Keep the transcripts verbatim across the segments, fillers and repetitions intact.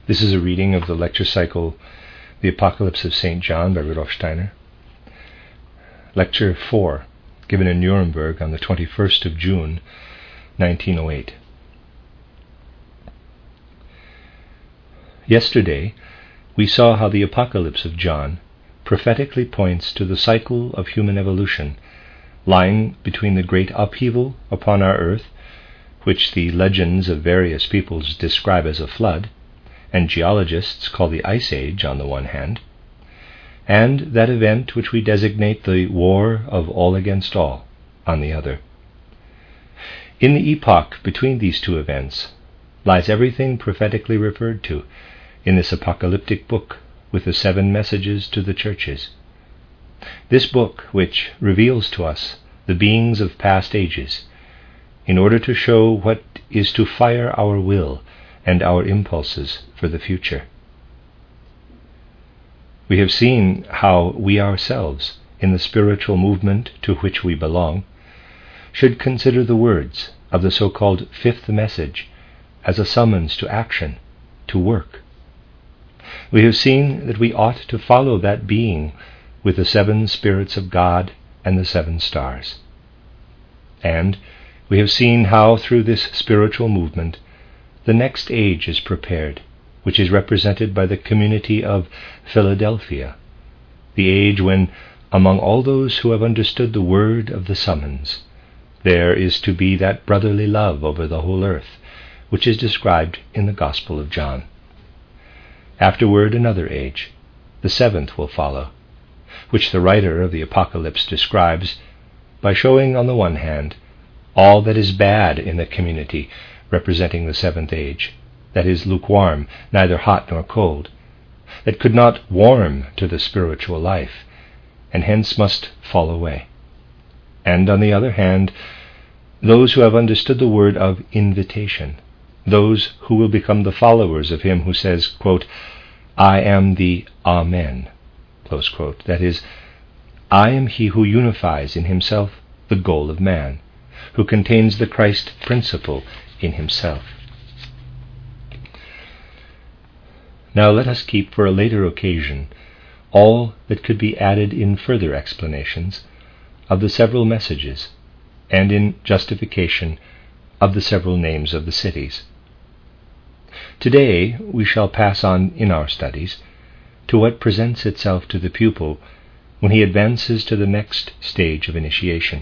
This is a reading of the lecture cycle, The Apocalypse of Saint John by Rudolf Steiner. Lecture four, given in Nuremberg on the twenty-first of June, nineteen oh eight. Yesterday, we saw how the Apocalypse of John prophetically points to the cycle of human evolution, lying between the great upheaval upon our earth, which the legends of various peoples describe as a flood, and geologists call the Ice Age on the one hand, and that event which we designate the War of All Against All on the other. In the epoch between these two events lies everything prophetically referred to in this apocalyptic book with the seven messages to the churches. This book, which reveals to us the beings of past ages, in order to show what is to fire our will and our impulses for the future. We have seen how we ourselves, in the spiritual movement to which we belong, should consider the words of the so-called fifth message as a summons to action, to work. We have seen that we ought to follow that being with the seven spirits of God and the seven stars. And we have seen how through this spiritual movement the next age is prepared, which is represented by the community of Philadelphia, the age when, among all those who have understood the word of the summons, there is to be that brotherly love over the whole earth, which is described in the Gospel of John. Afterward another age, the seventh, will follow, which the writer of the Apocalypse describes by showing, on the one hand, all that is bad in the community representing the seventh age, that is lukewarm, neither hot nor cold, that could not warm to the spiritual life, and hence must fall away. And on the other hand, those who have understood the word of invitation, those who will become the followers of him who says, quote, I am the Amen, close quote, that is, I am he who unifies in himself the goal of man, who contains the Christ principle in himself. Now let us keep for a later occasion all that could be added in further explanations of the several messages, and in justification of the several names of the cities. Today we shall pass on in our studies to what presents itself to the pupil when he advances to the next stage of initiation.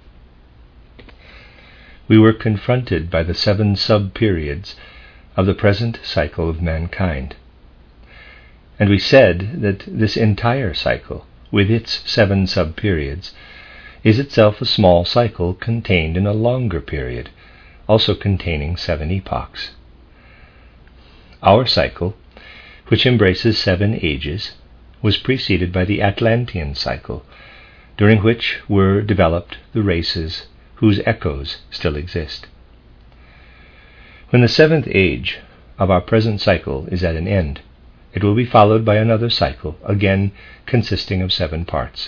We were confronted by the seven sub-periods of the present cycle of mankind, and we said that this entire cycle, with its seven sub-periods, is itself a small cycle contained in a longer period, also containing seven epochs. Our cycle, which embraces seven ages, was preceded by the Atlantean cycle, during which were developed the races whose echoes still exist. When the seventh age of our present cycle is at an end, it will be followed by another cycle, again consisting of seven parts.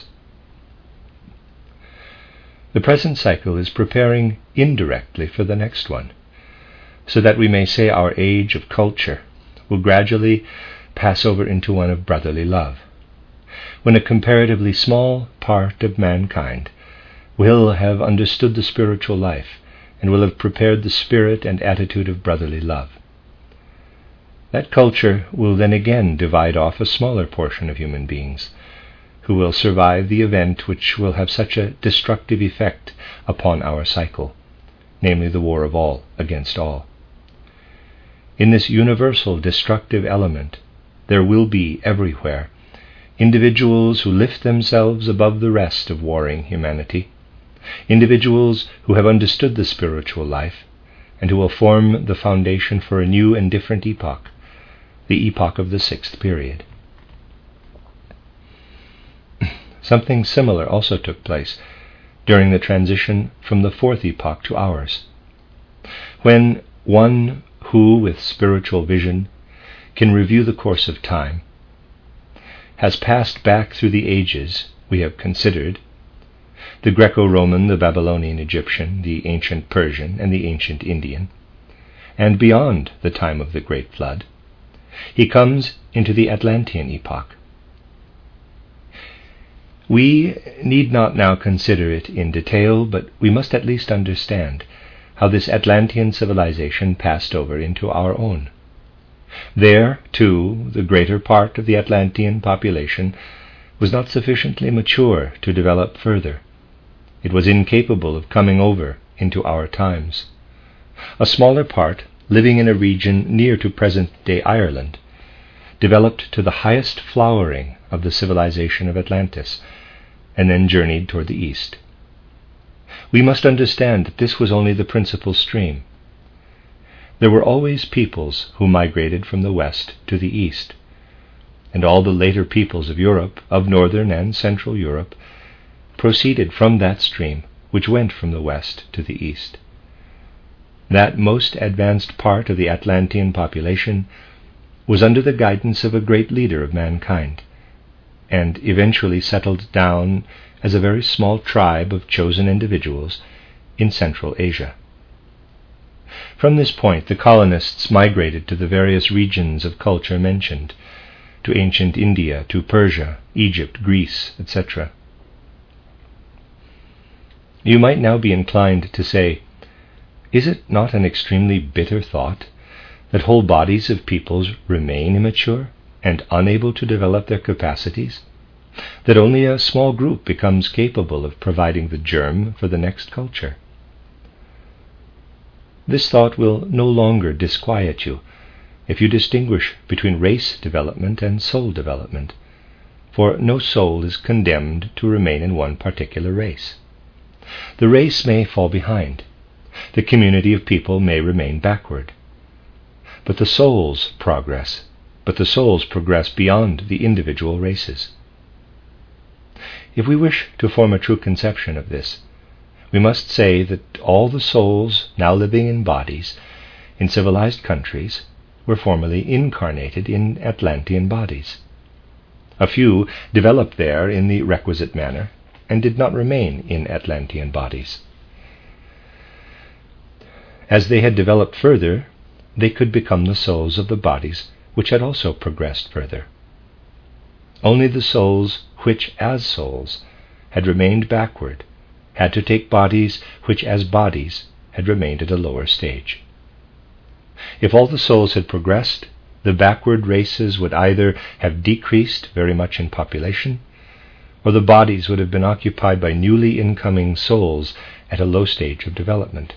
The present cycle is preparing indirectly for the next one, so that we may say our age of culture will gradually pass over into one of brotherly love, when a comparatively small part of mankind will have understood the spiritual life and will have prepared the spirit and attitude of brotherly love. That culture will then again divide off a smaller portion of human beings, who will survive the event which will have such a destructive effect upon our cycle, namely the war of all against all. In this universal destructive element, there will be everywhere individuals who lift themselves above the rest of warring humanity, individuals who have understood the spiritual life, and who will form the foundation for a new and different epoch, the epoch of the sixth period. Something similar also took place during the transition from the fourth epoch to ours, when one who, with spiritual vision, can review the course of time, has passed back through the ages we have considered, the Greco-Roman, the Babylonian Egyptian, the ancient Persian, and the ancient Indian, and beyond the time of the Great Flood, He comes into the Atlantean epoch. We need not now consider it in detail, but we must at least understand how this Atlantean civilization passed over into our own. There, too, the greater part of the Atlantean population was not sufficiently mature to develop further. It was incapable of coming over into our times. A smaller part, living in a region near to present-day Ireland, developed to the highest flowering of the civilization of Atlantis, and then journeyed toward the east. We must understand that this was only the principal stream. There were always peoples who migrated from the west to the east, and all the later peoples of Europe, of northern and central Europe, proceeded from that stream which went from the west to the east. That most advanced part of the Atlantean population was under the guidance of a great leader of mankind, and eventually settled down as a very small tribe of chosen individuals in Central Asia. From this point, the colonists migrated to the various regions of culture mentioned, to ancient India, to Persia, Egypt, Greece, et cetera. You might now be inclined to say, is it not an extremely bitter thought that whole bodies of peoples remain immature and unable to develop their capacities, that only a small group becomes capable of providing the germ for the next culture? This thought will no longer disquiet you if you distinguish between race development and soul development, for no soul is condemned to remain in one particular race. The race may fall behind, the community of people may remain backward, but the souls progress, but the souls progress beyond the individual races. If we wish to form a true conception of this, we must say that all the souls now living in bodies in civilized countries were formerly incarnated in Atlantean bodies. A few developed there in the requisite manner and did not remain in Atlantean bodies. As they had developed further, they could become the souls of the bodies which had also progressed further. Only the souls which, as souls, had remained backward had to take bodies which, as bodies, had remained at a lower stage. If all the souls had progressed, the backward races would either have decreased very much in population, or the bodies would have been occupied by newly incoming souls at a low stage of development.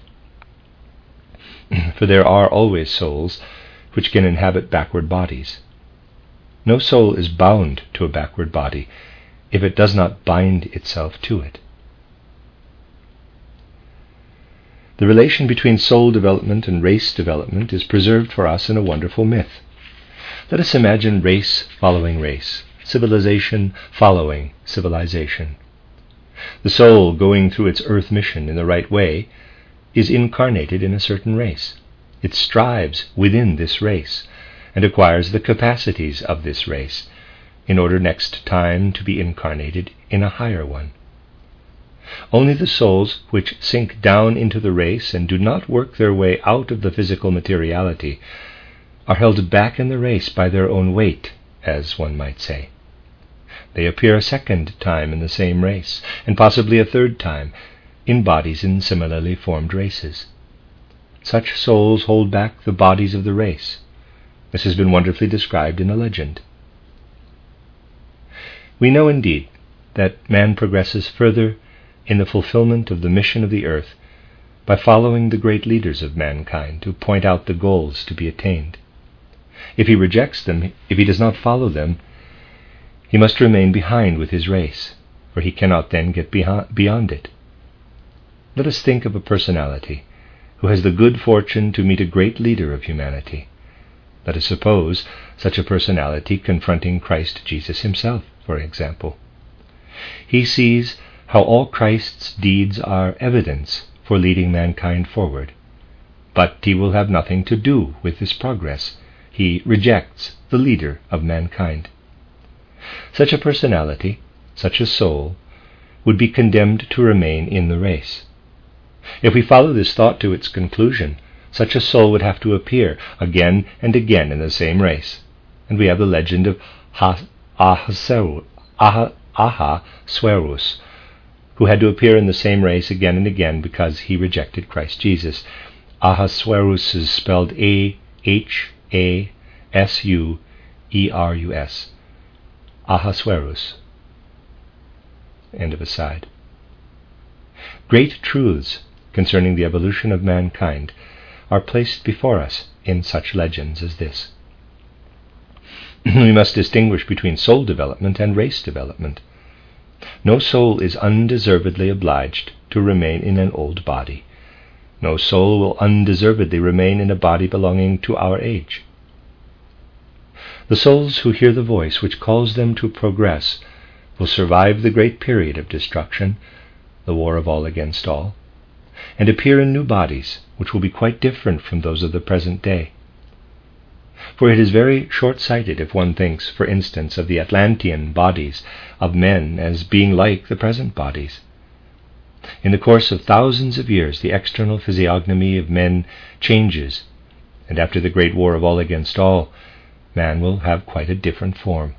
For there are always souls which can inhabit backward bodies. No soul is bound to a backward body if it does not bind itself to it. The relation between soul development and race development is preserved for us in a wonderful myth. Let us imagine race following race, civilization following civilization. The soul, going through its earth mission in the right way, is incarnated in a certain race. It strives within this race and acquires the capacities of this race in order next time to be incarnated in a higher one. Only the souls which sink down into the race and do not work their way out of the physical materiality are held back in the race by their own weight, as one might say. They appear a second time in the same race, and possibly a third time, in bodies in similarly formed races. Such souls hold back the bodies of the race. This has been wonderfully described in a legend. We know indeed that man progresses further in the fulfillment of the mission of the earth by following the great leaders of mankind who point out the goals to be attained. If he rejects them, if he does not follow them, he must remain behind with his race, for he cannot then get beyond it. Let us think of a personality who has the good fortune to meet a great leader of humanity. Let us suppose such a personality confronting Christ Jesus himself, for example. He sees how all Christ's deeds are evidence for leading mankind forward, but he will have nothing to do with this progress. He rejects the leader of mankind. Such a personality, such a soul, would be condemned to remain in the race. If we follow this thought to its conclusion, such a soul would have to appear again and again in the same race, and we have the legend of ha- Ahasuerus, Aha- Ahasuerus, who had to appear in the same race again and again because he rejected Christ Jesus. Ahasuerus is spelled A H A S U E R U S. Ahasuerus. End of aside. Great truths concerning the evolution of mankind are placed before us in such legends as this. We must distinguish between soul development and race development. No soul is undeservedly obliged to remain in an old body. No soul will undeservedly remain in a body belonging to our age. The souls who hear the voice which calls them to progress will survive the great period of destruction, the war of all against all, and appear in new bodies which will be quite different from those of the present day. For it is very short-sighted if one thinks, for instance, of the Atlantean bodies of men as being like the present bodies. In the course of thousands of years, the external physiognomy of men changes, and after the great war of all against all, man will have quite a different form.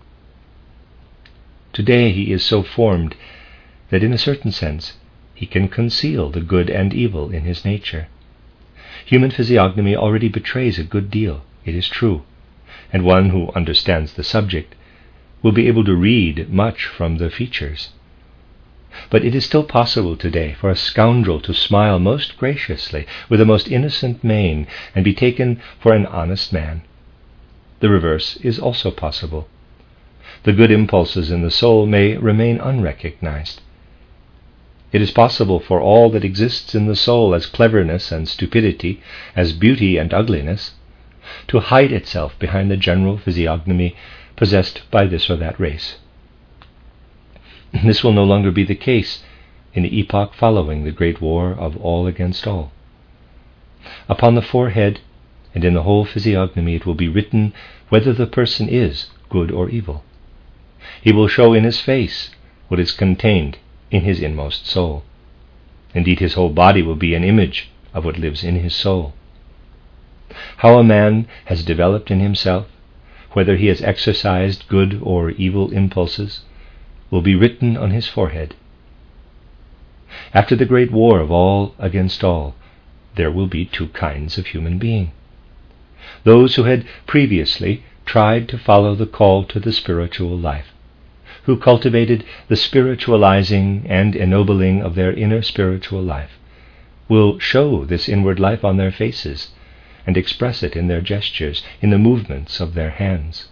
Today he is so formed that in a certain sense he can conceal the good and evil in his nature. Human physiognomy already betrays a good deal, it is true, and one who understands the subject will be able to read much from the features. But it is still possible today for a scoundrel to smile most graciously with a most innocent mien and be taken for an honest man. The reverse is also possible. The good impulses in the soul may remain unrecognized. It is possible for all that exists in the soul as cleverness and stupidity, as beauty and ugliness, to hide itself behind the general physiognomy possessed by this or that race. This will no longer be the case in the epoch following the great war of all against all. Upon the forehead and in the whole physiognomy it will be written whether the person is good or evil. He will show in his face what is contained in his inmost soul. Indeed, his whole body will be an image of what lives in his soul. How a man has developed in himself, whether he has exercised good or evil impulses, will be written on his forehead. After the great war of all against all, there will be two kinds of human being. Those who had previously tried to follow the call to the spiritual life, who cultivated the spiritualizing and ennobling of their inner spiritual life, will show this inward life on their faces and express it in their gestures, in the movements of their hands.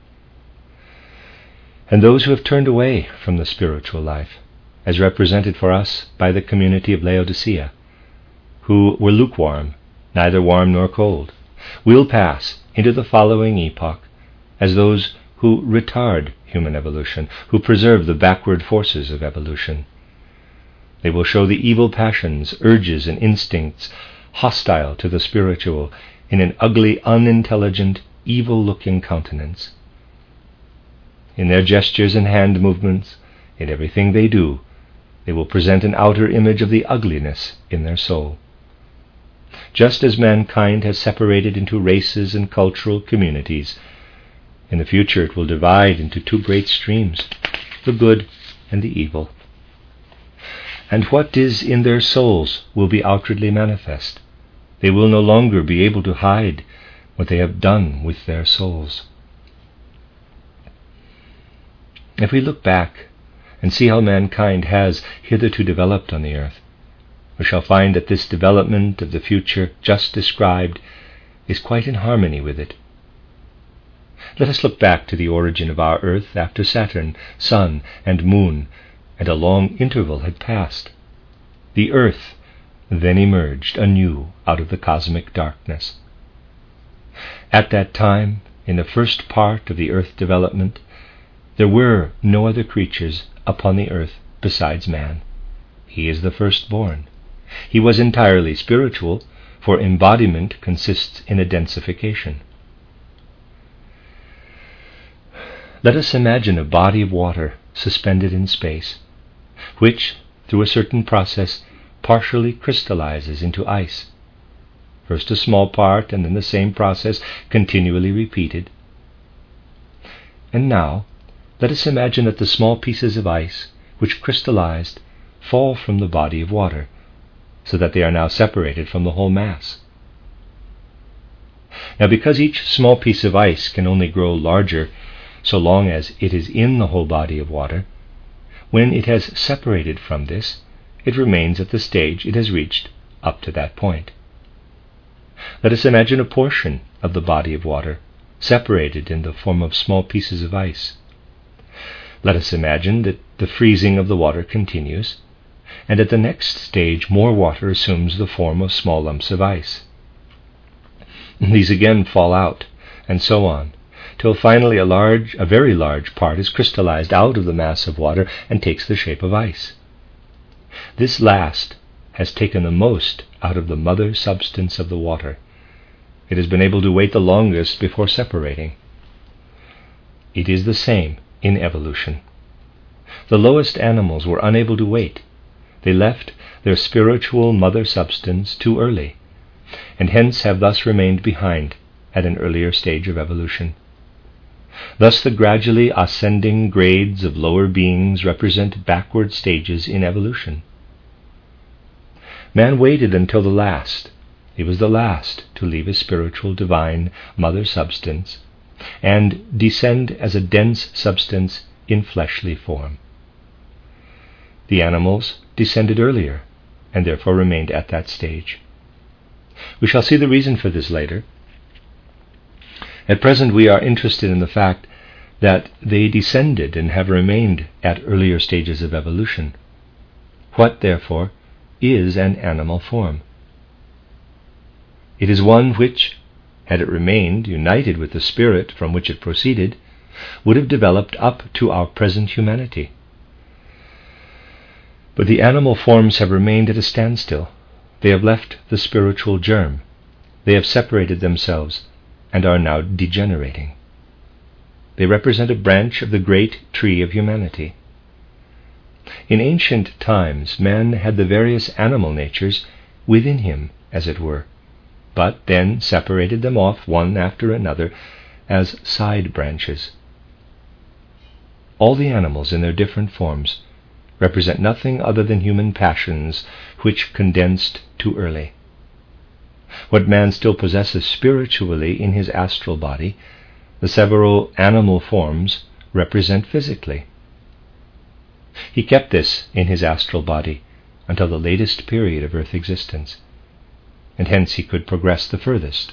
And those who have turned away from the spiritual life, as represented for us by the community of Laodicea, who were lukewarm, neither warm nor cold, will pass into the following epoch as those who retard human evolution, who preserve the backward forces of evolution. They will show the evil passions, urges, and instincts hostile to the spiritual in an ugly, unintelligent, evil-looking countenance. In their gestures and hand movements, in everything they do, they will present an outer image of the ugliness in their soul. Just as mankind has separated into races and cultural communities, in the future it will divide into two great streams, the good and the evil. And what is in their souls will be outwardly manifest. They will no longer be able to hide what they have done with their souls. If we look back and see how mankind has hitherto developed on the earth, we shall find that this development of the future just described is quite in harmony with it. Let us look back to the origin of our earth after Saturn, Sun, and Moon, and a long interval had passed. The earth then emerged anew out of the cosmic darkness. At that time, in the first part of the earth development, there were no other creatures upon the earth besides man. He is the firstborn. He was entirely spiritual, for embodiment consists in a densification. Let us imagine a body of water suspended in space, which, through a certain process, partially crystallizes into ice. First a small part, and then the same process continually repeated. And now, let us imagine that the small pieces of ice which crystallized fall from the body of water, so that they are now separated from the whole mass. Now, because each small piece of ice can only grow larger so long as it is in the whole body of water, when it has separated from this, it remains at the stage it has reached up to that point. Let us imagine a portion of the body of water separated in the form of small pieces of ice. Let us imagine that the freezing of the water continues, and at the next stage more water assumes the form of small lumps of ice. These again fall out, and so on, till finally a large, a very large part is crystallized out of the mass of water and takes the shape of ice. This last has taken the most out of the mother substance of the water. It has been able to wait the longest before separating. It is the same in evolution. The lowest animals were unable to wait. They left their spiritual mother substance too early, and hence have thus remained behind at an earlier stage of evolution. Thus the gradually ascending grades of lower beings represent backward stages in evolution. Man waited until the last. He was the last to leave his spiritual divine mother substance and descend as a dense substance in fleshly form. The animals descended earlier and therefore remained at that stage. We shall see the reason for this later. At present we are interested in the fact that they descended and have remained at earlier stages of evolution. What, therefore, is an animal form? It is one which, had it remained united with the spirit from which it proceeded, would have developed up to our present humanity. But the animal forms have remained at a standstill. They have left the spiritual germ. They have separated themselves and are now degenerating. They represent a branch of the great tree of humanity. In ancient times, man had the various animal natures within him, as it were, but then separated them off one after another as side branches. All the animals in their different forms represent nothing other than human passions which condensed too early. What man still possesses spiritually in his astral body, the several animal forms represent physically. He kept this in his astral body until the latest period of earth existence, and hence he could progress the furthest.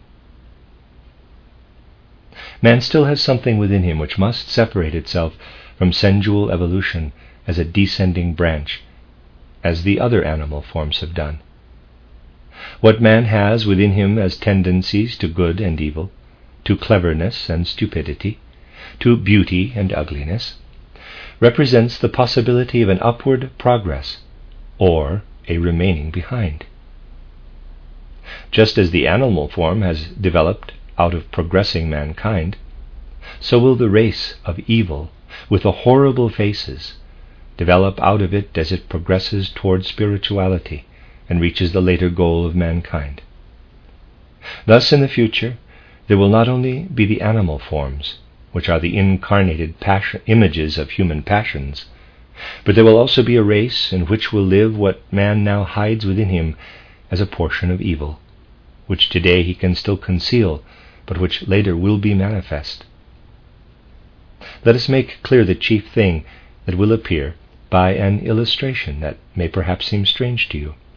Man still has something within him which must separate itself from sensual evolution as a descending branch, as the other animal forms have done. What man has within him as tendencies to good and evil, to cleverness and stupidity, to beauty and ugliness, represents the possibility of an upward progress or a remaining behind. Just as the animal form has developed out of progressing mankind, so will the race of evil with the horrible faces develop out of it as it progresses toward spirituality and reaches the later goal of mankind. Thus, in the future, there will not only be the animal forms, which are the incarnated passion, images of human passions, but there will also be a race in which will live what man now hides within him as a portion of evil, which today he can still conceal, but which later will be manifest. Let us make clear the chief thing that will appear by an illustration that may perhaps seem strange to you.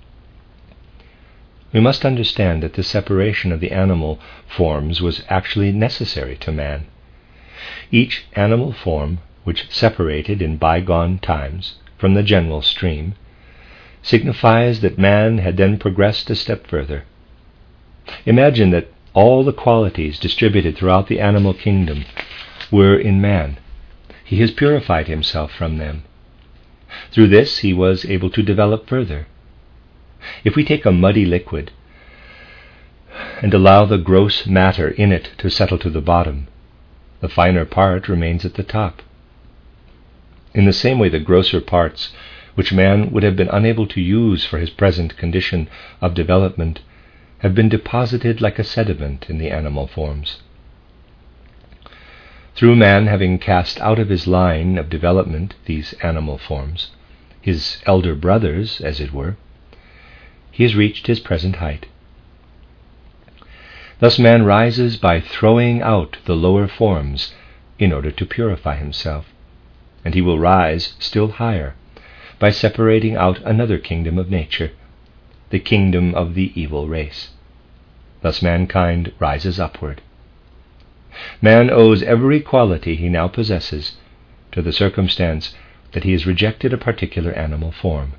We must understand that the separation of the animal forms was actually necessary to man. Each animal form which separated in bygone times from the general stream signifies that man had then progressed a step further. Imagine that all the qualities distributed throughout the animal kingdom were in man. He has purified himself from them. Through this he was able to develop further. If we take a muddy liquid and allow the gross matter in it to settle to the bottom, the finer part remains at the top. In the same way, the grosser parts, which man would have been unable to use for his present condition of development, have been deposited like a sediment in the animal forms. Through man having cast out of his line of development these animal forms, his elder brothers, as it were, he has reached his present height. Thus man rises by throwing out the lower forms in order to purify himself, and he will rise still higher by separating out another kingdom of nature, the kingdom of the evil race. Thus mankind rises upward. Man owes every quality he now possesses to the circumstance that he has rejected a particular animal form.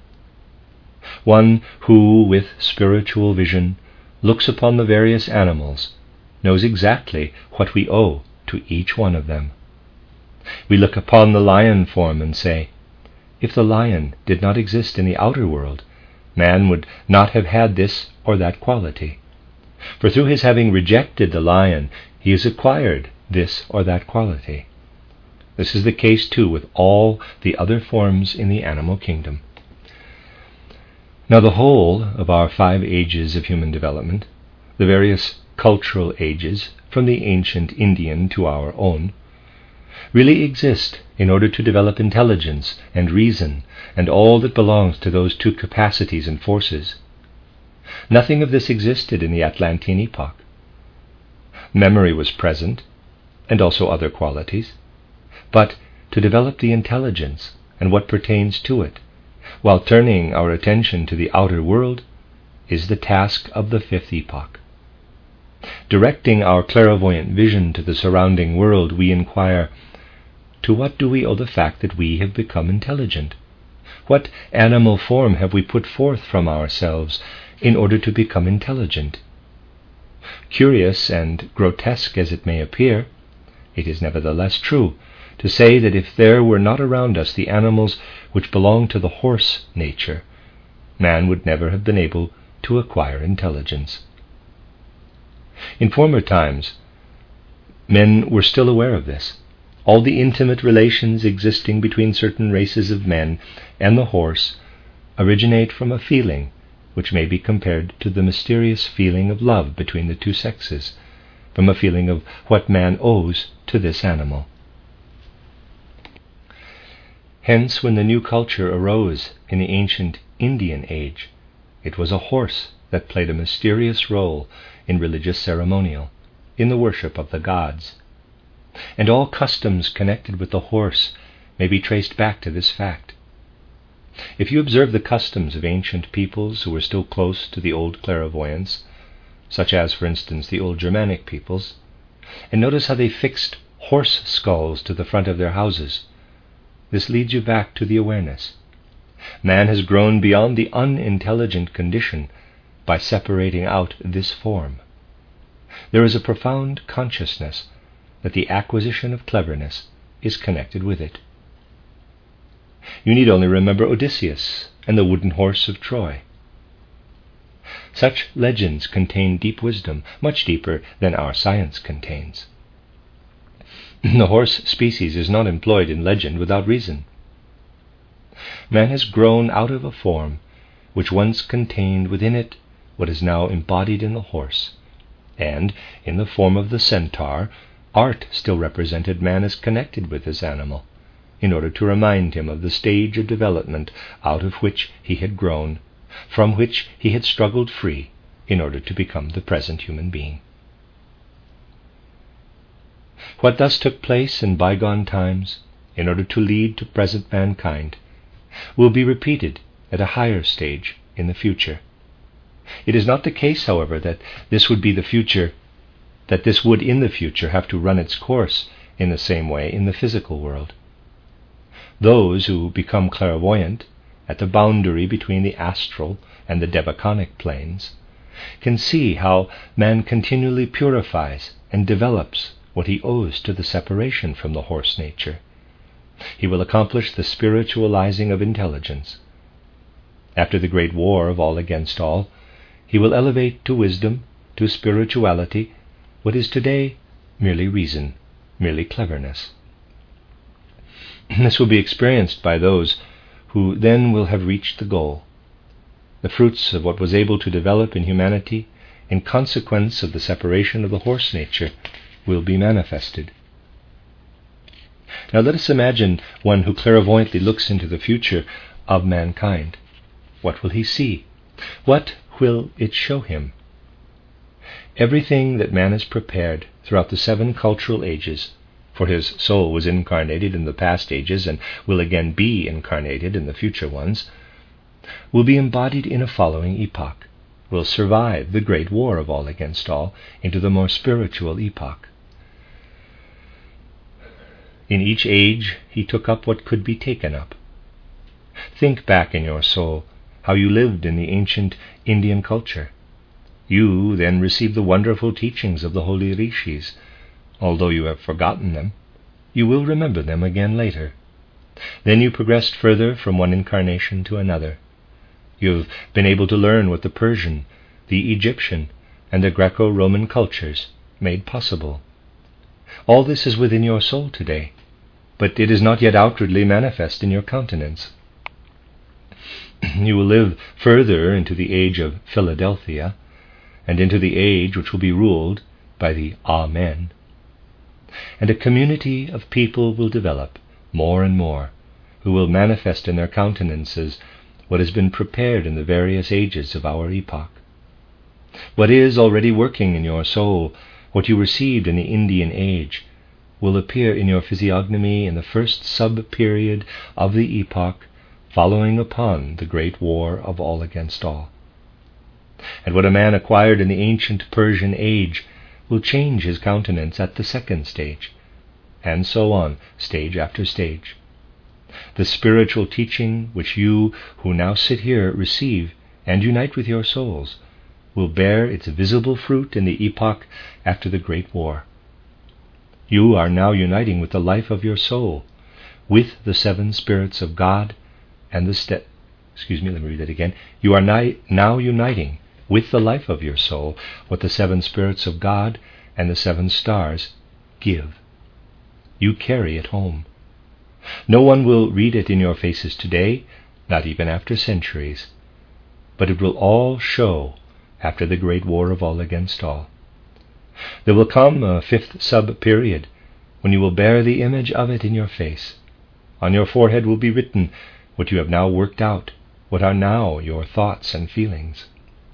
One who, with spiritual vision, looks upon the various animals knows exactly what we owe to each one of them. We look upon the lion form and say, if the lion did not exist in the outer world, man would not have had this or that quality. For through his having rejected the lion, he has acquired this or that quality. This is the case too with all the other forms in the animal kingdom. Now the whole of our five ages of human development, the various cultural ages, from the ancient Indian to our own, really exist in order to develop intelligence and reason and all that belongs to those two capacities and forces. Nothing of this existed in the Atlantean epoch. Memory was present, and also other qualities, but to develop the intelligence and what pertains to it, while turning our attention to the outer world, is the task of the fifth epoch. Directing our clairvoyant vision to the surrounding world, we inquire, to what do we owe the fact that we have become intelligent? What animal form have we put forth from ourselves in order to become intelligent? Curious and grotesque as it may appear, it is nevertheless true to say that if there were not around us the animals which belong to the horse nature, man would never have been able to acquire intelligence. In former times, men were still aware of this. All the intimate relations existing between certain races of men and the horse originate from a feeling which may be compared to the mysterious feeling of love between the two sexes, from a feeling of what man owes to this animal. Hence, when the new culture arose in the ancient Indian age, it was a horse that played a mysterious role in religious ceremonial, in the worship of the gods. And all customs connected with the horse may be traced back to this fact. If you observe the customs of ancient peoples who were still close to the old clairvoyance, such as, for instance, the old Germanic peoples, and notice how they fixed horse skulls to the front of their houses, this leads you back to the awareness. Man has grown beyond the unintelligent condition by separating out this form. There is a profound consciousness that the acquisition of cleverness is connected with it. You need only remember Odysseus and the wooden horse of Troy. Such legends contain deep wisdom, much deeper than our science contains. The horse species is not employed in legend without reason. Man has grown out of a form which once contained within it what is now embodied in the horse, and in the form of the centaur, art still represented man as connected with this animal, in order to remind him of the stage of development out of which he had grown, from which he had struggled free in order to become the present human being. What thus took place in bygone times, in order to lead to present mankind, will be repeated at a higher stage in the future. It is not the case, however, that this would be the future, that this would in the future have to run its course in the same way in the physical world. Those who become clairvoyant at the boundary between the astral and the devachanic planes can see how man continually purifies and develops what he owes to the separation from the horse nature. He will accomplish the spiritualizing of intelligence. After the great war of all against all, he will elevate to wisdom, to spirituality, what is today merely reason, merely cleverness. This will be experienced by those who then will have reached the goal. The fruits of what was able to develop in humanity in consequence of the separation of the horse nature will be manifested. Now let us imagine one who clairvoyantly looks into the future of mankind. What will he see? What will it show him? Everything that man has prepared throughout the seven cultural ages, for his soul was incarnated in the past ages and will again be incarnated in the future ones, will be embodied in a following epoch, will survive the great war of all against all into the more spiritual epoch. In each age he took up what could be taken up. Think back in your soul how you lived in the ancient Indian culture. You then received the wonderful teachings of the holy rishis. Although you have forgotten them, you will remember them again later. Then you progressed further from one incarnation to another. You have been able to learn what the Persian, the Egyptian, and the Greco-Roman cultures made possible. All this is within your soul today, but it is not yet outwardly manifest in your countenance. You will live further into the age of Philadelphia, and into the age which will be ruled by the Amen. And a community of people will develop more and more, who will manifest in their countenances what has been prepared in the various ages of our epoch. What is already working in your soul, what you received in the Indian age, will appear in your physiognomy in the first sub-period of the epoch following upon the great war of all against all. And what a man acquired in the ancient Persian age will change his countenance at the second stage, and so on, stage after stage. The spiritual teaching which you who now sit here receive and unite with your souls will bear its visible fruit in the epoch after the great war. You are now uniting with the life of your soul, with the seven spirits of God, and the step. Excuse me, let me read that again. You are ni- now uniting with the life of your soul what the seven spirits of God and the seven stars give. You carry it home. No one will read it in your faces today, not even after centuries, but it will all show after the great war of all against all. There will come a fifth sub-period when you will bear the image of it in your face. On your forehead will be written what you have now worked out, what are now your thoughts and feelings.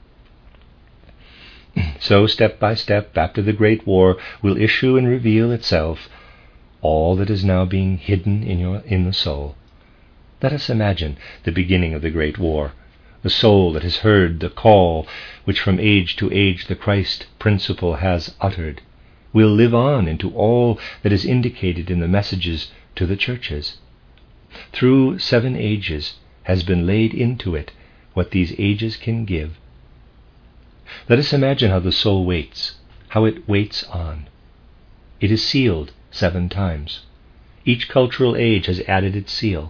So, step by step, after the great war will issue and reveal itself all that is now being hidden in your in the soul. Let us imagine the beginning of the great war, the soul that has heard the call which from age to age the Christ principle has uttered, will live on into all that is indicated in the messages to the churches. Through seven ages has been laid into it what these ages can give. Let us imagine how the soul waits, how it waits on. It is sealed seven times. Each cultural age has added its seal.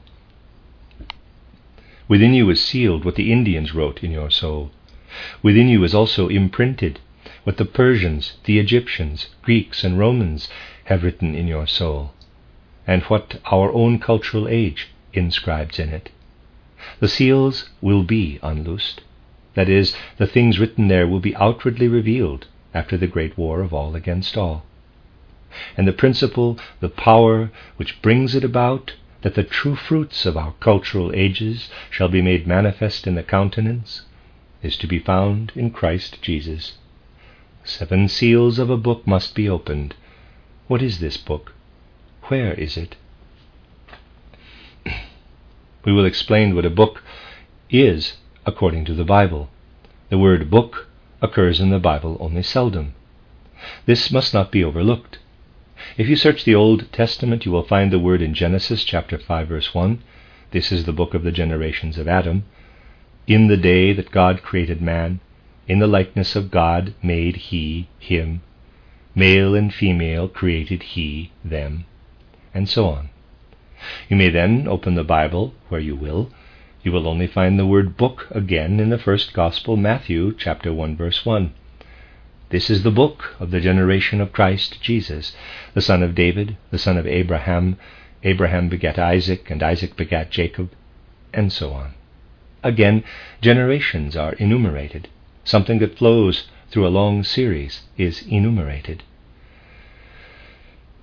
Within you is sealed what the Indians wrote in your soul. Within you is also imprinted what the Persians, the Egyptians, Greeks, and Romans have written in your soul, and what our own cultural age inscribes in it. The seals will be unloosed. That is, the things written there will be outwardly revealed after the great war of all against all. And the principle, the power which brings it about, that the true fruits of our cultural ages shall be made manifest in the countenance, is to be found in Christ Jesus. Seven seals of a book must be opened. What is this book? Where is it? We will explain what a book is according to the Bible. The word book occurs in the Bible only seldom. This must not be overlooked. If you search the Old Testament, you will find the word in Genesis chapter five, verse one. This is the book of the generations of Adam. In the day that God created man, in the likeness of God made he him. Male and female created he them, and so on. You may then open the Bible where you will. You will only find the word book again in the first Gospel, Matthew chapter one, verse one. This is the book of the generation of Christ Jesus, the son of David, the son of Abraham. Abraham begat Isaac, and Isaac begat Jacob, and so on. Again, generations are enumerated. Something that flows through a long series is enumerated.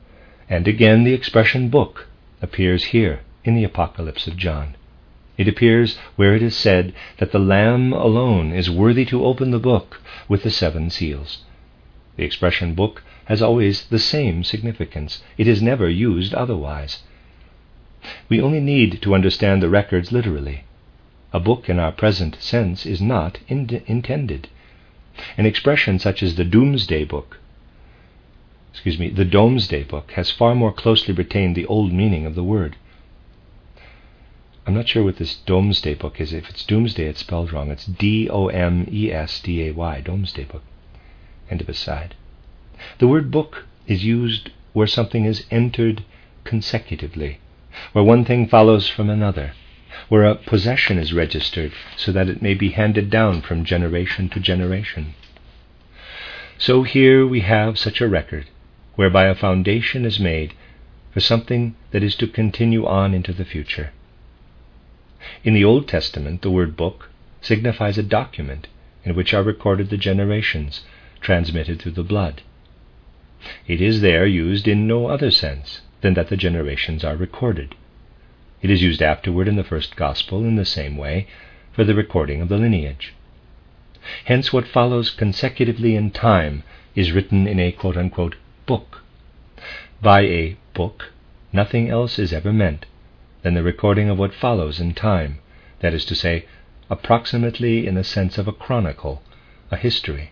And again the expression book appears here in the Apocalypse of John. It appears where it is said that the Lamb alone is worthy to open the book with the seven seals. The expression book has always the same significance. It is never used otherwise. We only need to understand the records literally. A book in our present sense is not in- intended. An expression such as the Doomsday Book, excuse me, the Domesday Book has far more closely retained the old meaning of the word. I'm not sure what this Domesday Book is. If it's Doomsday, it's spelled wrong. It's D O M E S D A Y, Domesday Book. End of aside. The word book is used where something is entered consecutively, where one thing follows from another, where a possession is registered so that it may be handed down from generation to generation. So here we have such a record, whereby a foundation is made for something that is to continue on into the future. In the Old Testament, the word book signifies a document in which are recorded the generations transmitted through the blood. It is there used in no other sense than that the generations are recorded. It is used afterward in the first Gospel in the same way for the recording of the lineage. Hence what follows consecutively in time is written in a quote-unquote book. By a book, nothing else is ever meant than the recording of what follows in time, that is to say, approximately in the sense of a chronicle, a history.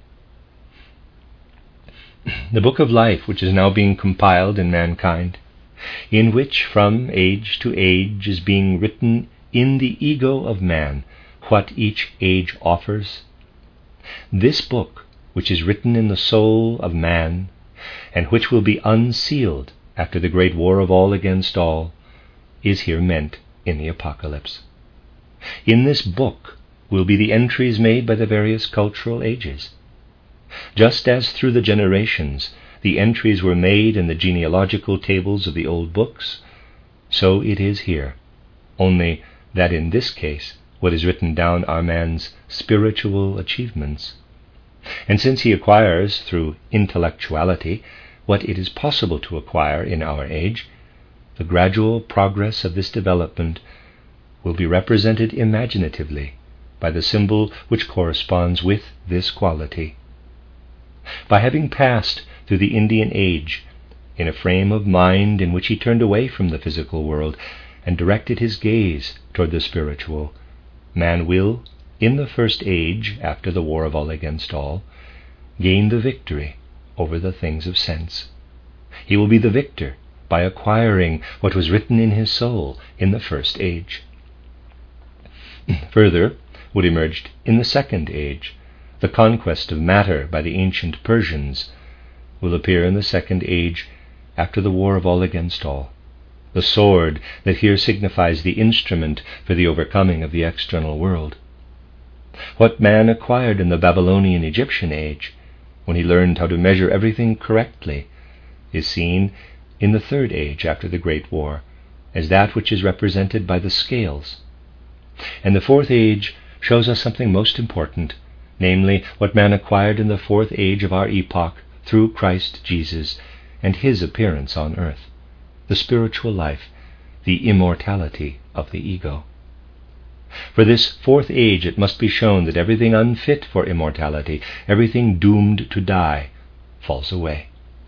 The book of life, which is now being compiled in mankind, in which from age to age is being written in the ego of man what each age offers, this book, which is written in the soul of man, and which will be unsealed after the great war of all against all, is here meant in the Apocalypse. In this book will be the entries made by the various cultural ages. Just as through the generations the entries were made in the genealogical tables of the old books, so it is here, only that in this case what is written down are man's spiritual achievements. And since he acquires through intellectuality what it is possible to acquire in our age, the gradual progress of this development will be represented imaginatively by the symbol which corresponds with this quality. By having passed through the Indian age in a frame of mind in which he turned away from the physical world and directed his gaze toward the spiritual, man will, in the first age after the war of all against all, gain the victory over the things of sense. He will be the victor by acquiring what was written in his soul in the first age. Further, what emerged in the second age, the conquest of matter by the ancient Persians, will appear in the second age after the war of all against all. The sword that here signifies the instrument for the overcoming of the external world. What man acquired in the Babylonian Egyptian age, when he learned how to measure everything correctly, is seen in the third age after the Great War as that which is represented by the scales. And the fourth age shows us something most important, namely what man acquired in the fourth age of our epoch through Christ Jesus and his appearance on earth, the spiritual life, the immortality of the ego. For this fourth age it must be shown that everything unfit for immortality, everything doomed to die, falls away.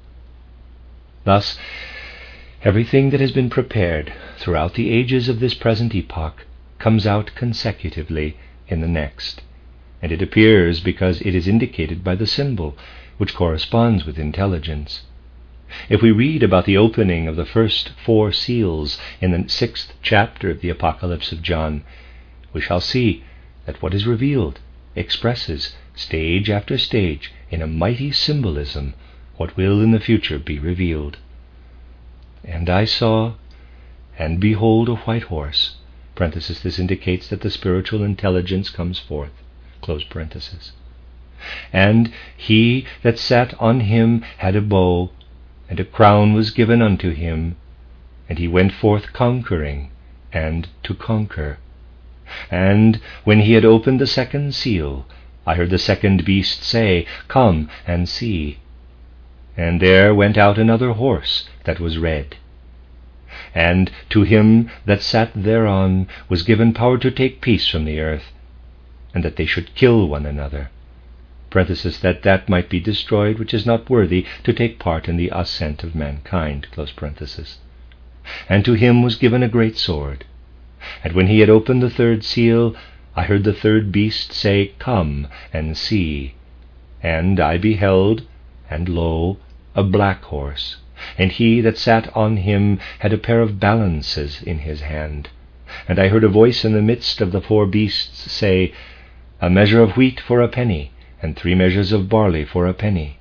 Thus, everything that has been prepared throughout the ages of this present epoch comes out consecutively in the next, and it appears because it is indicated by the symbol, which corresponds with intelligence. If we read about the opening of the first four seals in the sixth chapter of the Apocalypse of John, we shall see that what is revealed expresses, stage after stage, in a mighty symbolism, what will in the future be revealed. And I saw, and behold a white horse, parenthesis, this indicates that the spiritual intelligence comes forth, close parenthesis. And he that sat on him had a bow, and a crown was given unto him, and he went forth conquering, and to conquer. And when he had opened the second seal, I heard the second beast say, Come and see. And there went out another horse that was red. And to him that sat thereon was given power to take peace from the earth, and that they should kill one another. Parenthesis, that that might be destroyed which is not worthy to take part in the ascent of mankind. Close parenthesis. And to him was given a great sword. And when he had opened the third seal, I heard the third beast say, Come and see. And I beheld, and lo, a black horse, and he that sat on him had a pair of balances in his hand. And I heard a voice in the midst of the four beasts say, A measure of wheat for a penny, and three measures of barley for a penny.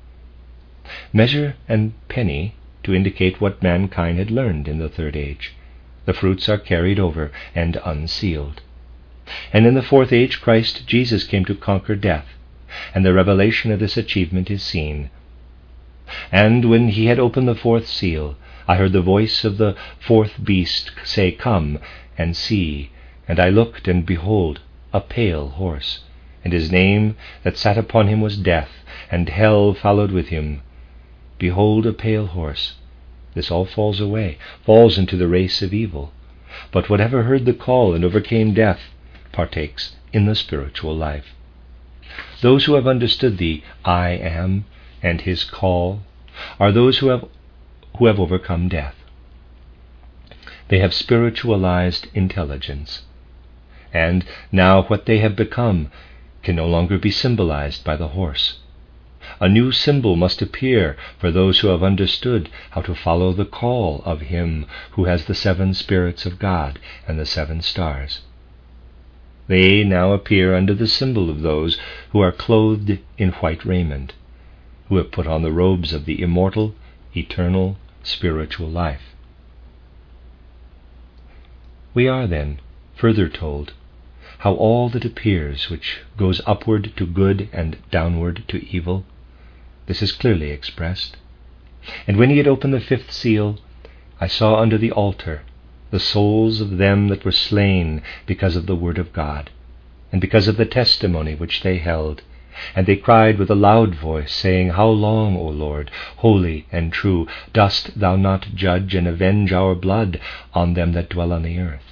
Measure and penny to indicate what mankind had learned in the third age. The fruits are carried over and unsealed. And in the fourth age Christ Jesus came to conquer death, and the revelation of this achievement is seen. And when he had opened the fourth seal, I heard the voice of the fourth beast say, Come and see. And I looked, and behold, a pale horse, and his name that sat upon him was Death, and hell followed with him. Behold, a pale horse. This all falls away, falls into the race of evil. But whatever heard the call and overcame death partakes in the spiritual life. Those who have understood the I Am and his call are those who have who have overcome death. They have spiritualized intelligence, and now what they have become can no longer be symbolized by the horse. A new symbol must appear for those who have understood how to follow the call of him who has the seven spirits of God and the seven stars. They now appear under the symbol of those who are clothed in white raiment, who have put on the robes of the immortal, eternal, spiritual life. We are then further told how all that appears which goes upward to good and downward to evil, this is clearly expressed. And when he had opened the fifth seal, I saw under the altar the souls of them that were slain because of the word of God, and because of the testimony which they held. And they cried with a loud voice, saying, How long, O Lord, holy and true, dost thou not judge and avenge our blood on them that dwell on the earth?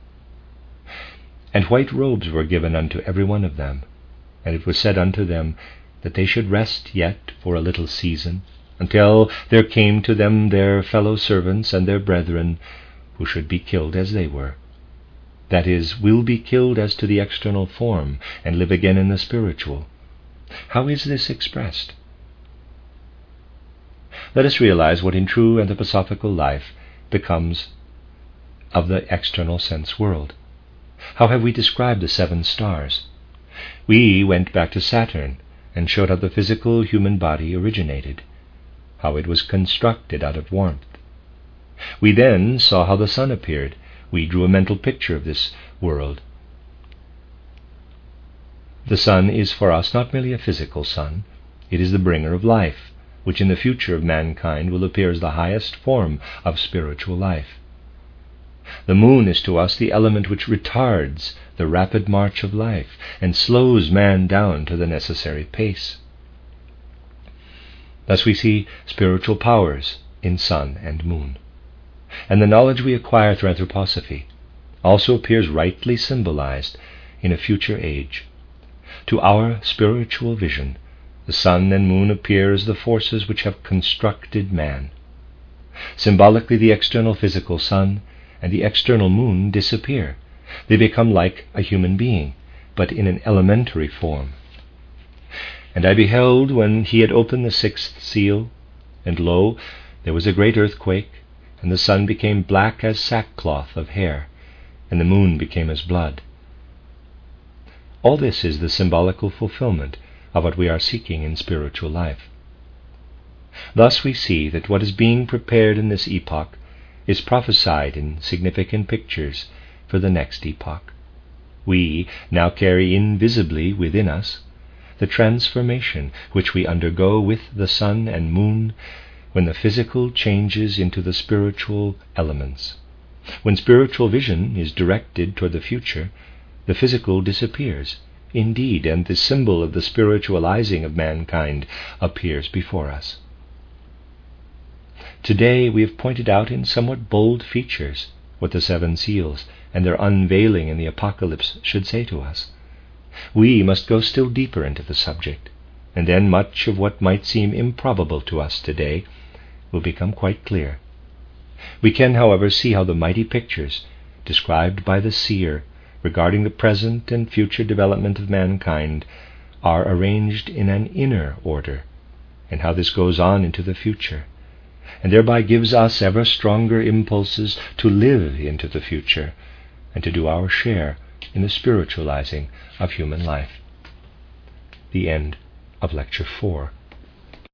And white robes were given unto every one of them, and it was said unto them that they should rest yet for a little season, until there came to them their fellow servants and their brethren, who should be killed as they were. That is, will be killed as to the external form, and live again in the spiritual. How is this expressed? Let us realize what in true anthroposophical life becomes of the external sense world. How have we described the seven stars? We went back to Saturn and showed how the physical human body originated, how it was constructed out of warmth. We then saw how the sun appeared. We drew a mental picture of this world. The sun is for us not merely a physical sun, it is the bringer of life, which in the future of mankind will appear as the highest form of spiritual life. The moon is to us the element which retards the rapid march of life and slows man down to the necessary pace. Thus we see spiritual powers in sun and moon. And the knowledge we acquire through anthroposophy also appears rightly symbolized in a future age. To our spiritual vision, the sun and moon appear as the forces which have constructed man. Symbolically, the external physical sun and the external moon disappear. They become like a human being, but in an elementary form. And I beheld when he had opened the sixth seal, and lo, there was a great earthquake, and the sun became black as sackcloth of hair, and the moon became as blood. All this is the symbolical fulfillment of what we are seeking in spiritual life. Thus we see that what is being prepared in this epoch is prophesied in significant pictures for the next epoch. We now carry invisibly within us the transformation which we undergo with the sun and moon when the physical changes into the spiritual elements. When spiritual vision is directed toward the future, the physical disappears, indeed, and the symbol of the spiritualizing of mankind appears before us. Today we have pointed out in somewhat bold features what the seven seals and their unveiling in the Apocalypse should say to us. We must go still deeper into the subject, and then much of what might seem improbable to us today will become quite clear. We can, however, see how the mighty pictures described by the seer regarding the present and future development of mankind are arranged in an inner order, and how this goes on into the future, and thereby gives us ever stronger impulses to live into the future and to do our share in the spiritualizing of human life. The end of Lecture four.